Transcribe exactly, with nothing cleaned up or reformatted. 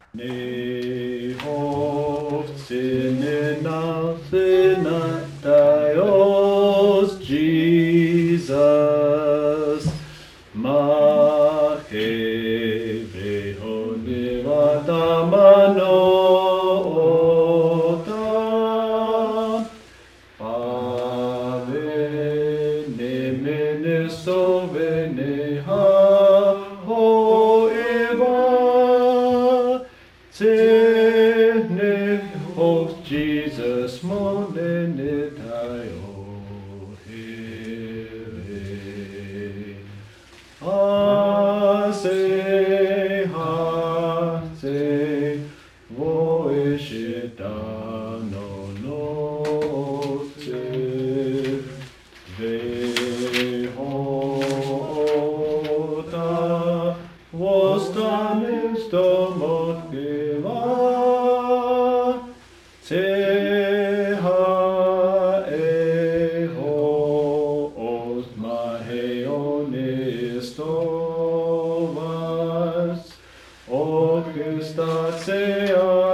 Ne hoft sinne nach sinne Dios Jesus Mache veho devata manota Ave ne mene sovene ha ho eva Tene host Jesus monene tayo here. Ase hate voishitano note vehota vostanis domot geva teha eho os maheonistovas Augustat sea